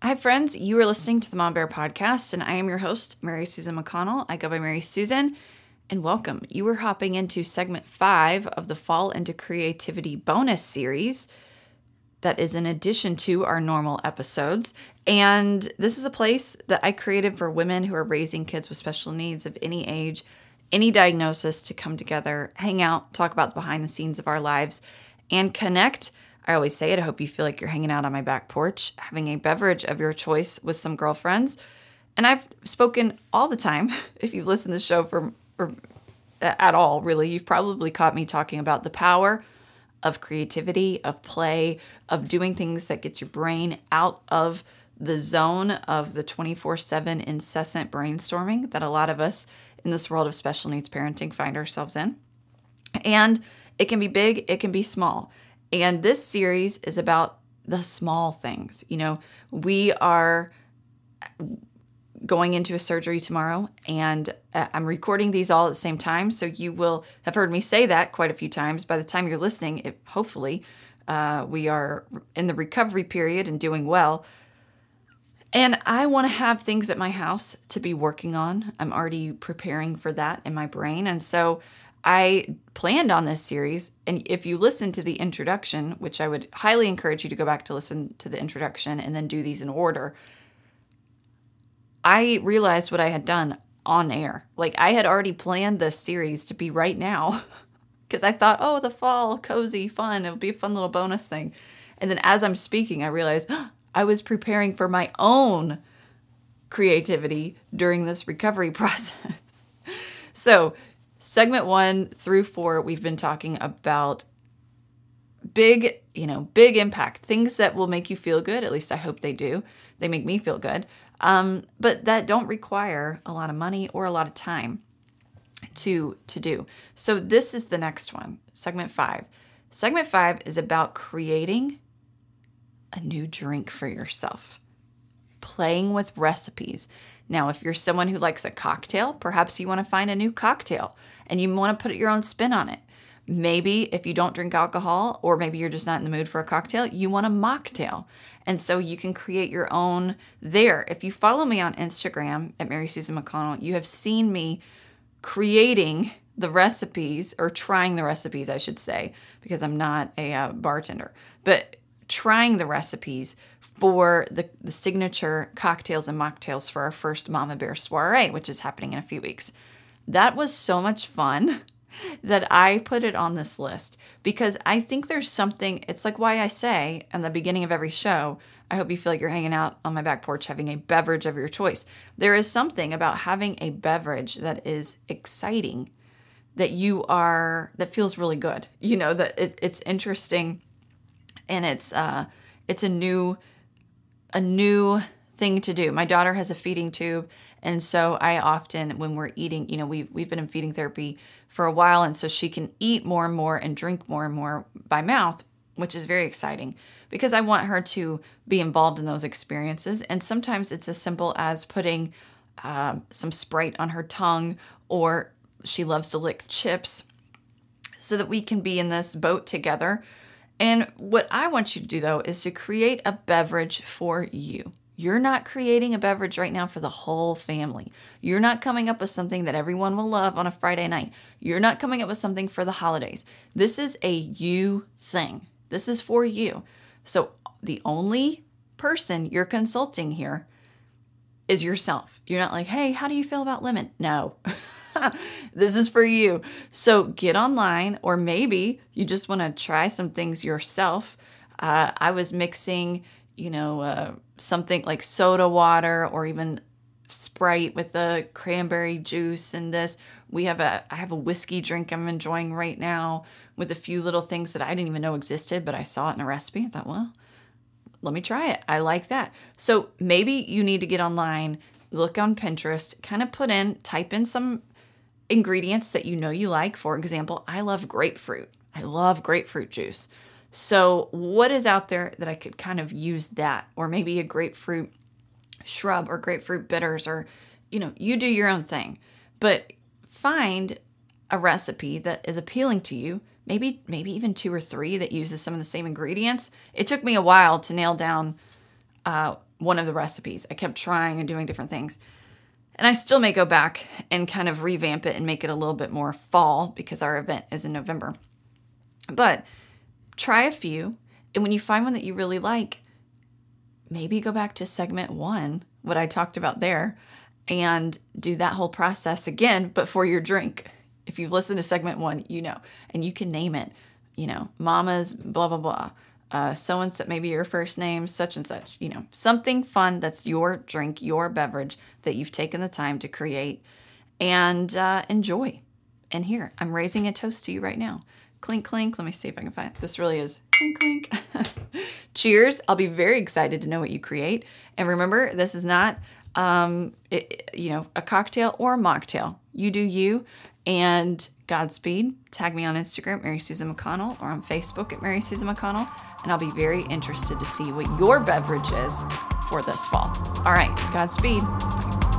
Hi, friends. You are listening to the Mom Bear Podcast, and I am your host, Mary Susan McConnell. I go by Mary Susan, and welcome. You are hopping into segment 5 of the Fall into Creativity bonus series that is in addition to our normal episodes. And this is a place that I created for women who are raising kids with special needs of any age, any diagnosis, to come together, hang out, talk about the behind the scenes of our lives, and connect. I always say it, I hope you feel like you're hanging out on my back porch, having a beverage of your choice with some girlfriends. And I've spoken all the time. If you've listened to the show for at all, really, you've probably caught me talking about the power of creativity, of play, of doing things that get your brain out of the zone of the 24/7 incessant brainstorming that a lot of us in this world of special needs parenting find ourselves in. And it can be big, it can be small. And this series is about the small things. You know, we are going into a surgery tomorrow, and I'm recording these all at the same time. So you will have heard me say that quite a few times. By the time you're listening, hopefully we are in the recovery period and doing well. And I want to have things at my house to be working on. I'm already preparing for that in my brain. And so I planned on this series, and if you listen to the introduction, which I would highly encourage you to go back to listen to the introduction and then do these in order, I realized what I had done on air. Like, I had already planned this series to be right now because I thought, oh, the fall, cozy, fun, it'll be a fun little bonus thing. And then as I'm speaking, I realized I was preparing for my own creativity during this recovery process. So segment 1 through 4, we've been talking about big impact, things that will make you feel good. At least I hope they do. They make me feel good. But that don't require a lot of money or a lot of time to do. So this is the next one, segment 5. Segment 5 is about creating a new drink for yourself, playing with recipes. Now, if you're someone who likes a cocktail, perhaps you want to find a new cocktail and you want to put your own spin on it. Maybe if you don't drink alcohol, or maybe you're just not in the mood for a cocktail, you want a mocktail. And so you can create your own there. If you follow me on Instagram at Mary Susan McConnell, you have seen me creating the recipes, or trying the recipes, I should say, because I'm not a bartender, but trying the recipes for the signature cocktails and mocktails for our first Mama Bear soiree, which is happening in a few weeks. That was so much fun that I put it on this list because I think there's something, it's like why I say in the beginning of every show, I hope you feel like you're hanging out on my back porch having a beverage of your choice. There is something about having a beverage that is exciting, that feels really good. You know, that it's interesting, and it's a new thing to do. My daughter has a feeding tube, and so I often, when we're eating, you know, we've been in feeding therapy for a while, and so she can eat more and more and drink more and more by mouth, which is very exciting because I want her to be involved in those experiences. And sometimes it's as simple as putting some Sprite on her tongue, or she loves to lick chips, so that we can be in this boat together. And what I want you to do, though, is to create a beverage for you. You're not creating a beverage right now for the whole family. You're not coming up with something that everyone will love on a Friday night. You're not coming up with something for the holidays. This is a you thing. This is for you. So the only person you're consulting here is yourself. You're not like, hey, how do you feel about lemon? No. This is for you. So get online, or maybe you just want to try some things yourself. I was mixing, something like soda water or even Sprite with the cranberry juice and this. I have a whiskey drink I'm enjoying right now with a few little things that I didn't even know existed, but I saw it in a recipe. I thought, well, let me try it. I like that. So maybe you need to get online, look on Pinterest, kind of type in some ingredients that you know you like. For example, I love grapefruit. I love grapefruit juice. So what is out there that I could kind of use that? Or maybe a grapefruit shrub or grapefruit bitters, or, you do your own thing. But find a recipe that is appealing to you, maybe even 2 or 3 that uses some of the same ingredients. It took me a while to nail down one of the recipes. I kept trying and doing different things. And I still may go back and kind of revamp it and make it a little bit more fall because our event is in November. But try a few. And when you find one that you really like, maybe go back to segment 1, what I talked about there, and do that whole process again, but for your drink. If you've listened to segment 1, you know, and you can name it, Mama's blah, blah, blah. So-and-so, maybe your first name, such and such, something fun that's your drink, your beverage that you've taken the time to create and enjoy. And here, I'm raising a toast to you right now. Clink, clink. Let me see if I can find it. This really is clink, clink. Cheers. I'll be very excited to know what you create. And remember, this is not, a cocktail or a mocktail. You do you. And Godspeed. Tag me on Instagram, Mary Susan McConnell, or on Facebook at Mary Susan McConnell. And I'll be very interested to see what your beverage is for this fall. All right. Godspeed.